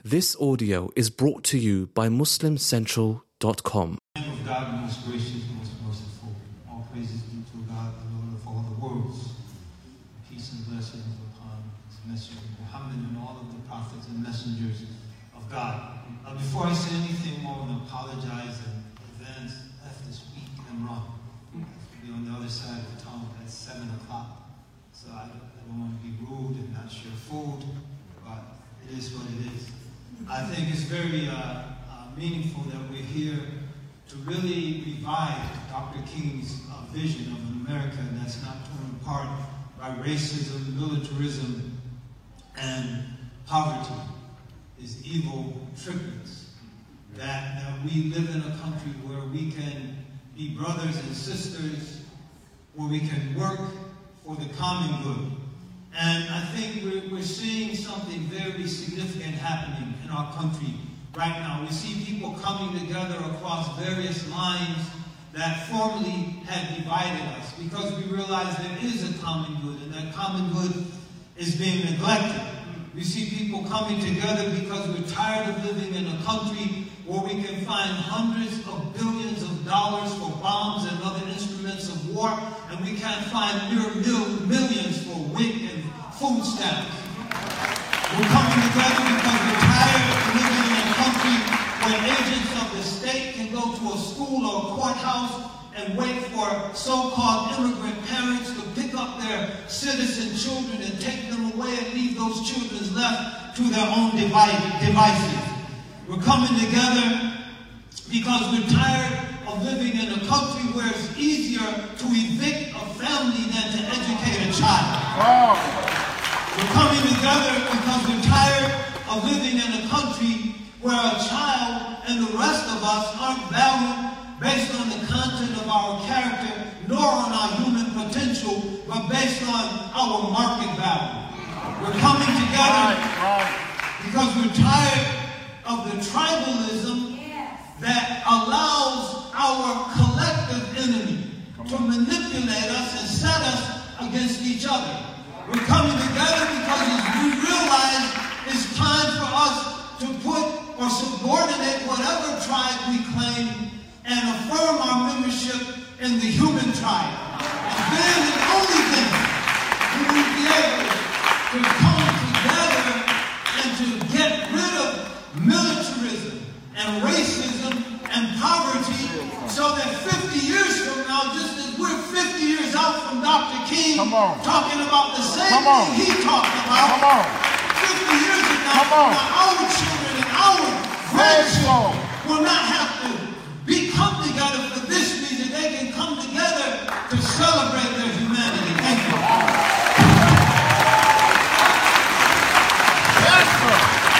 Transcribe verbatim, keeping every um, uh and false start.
This audio is brought to you by Muslim Central dot com. In the name of God, most gracious, most merciful. All praises due to God, the Lord of all the worlds. Peace and blessings upon His messenger Muhammad and all of the prophets and messengers of God. Uh, before I say anything more, I want to apologize in advance. Left this week and wrong. I have to be on the other side of the town at seven o'clock. So I, I don't want to be rude and not share food, but it is what it is. I think it's very uh, uh, meaningful that we're here to really revive Doctor King's uh, vision of an America that's not torn apart by racism, militarism, and poverty. Is evil triplets. That, that we live in a country where we can be brothers and sisters, where we can work for the common good. And I think we're, we're seeing something very significant happening in our country right now. We see people coming together across various lines that formerly had divided us because we realize there is a common good, and that common good is being neglected. We see people coming together because we're tired of living in a country where we can find hundreds of billions of dollars for bombs and other instruments of war, and we can't find mere mil- millions for W I C and food stamps. We're coming together because we're tired of living in a country where agents of the state can go to a school or a courthouse and wait for so-called immigrant parents to pick up their citizen children and take them away and leave those children left to their own devices. We're coming together because we're tired of living in a country where it's easier to evict a family than to educate a child. Wow. We're coming together because we're tired of living in a country where a child and the rest of us aren't valued based on the content of our character, nor on our human potential, but based on our market value. We're coming together because we're tired of the tribalism that allows our collective enemy to manipulate us and set us against each other. We're coming together because we realize it's time for us to put or subordinate whatever tribe we claim and affirm our membership in the human tribe. And then and only then will we be able to come together and to get rid of militarism and racism and poverty so that fifty years from now, just as we're fifty years out from Doctor King talking about the same thing he talked about, fifty years from now, our children and our grandchildren will not have to be come together for this reason. They can come together to celebrate their humanity. Thank you. Yes, sir.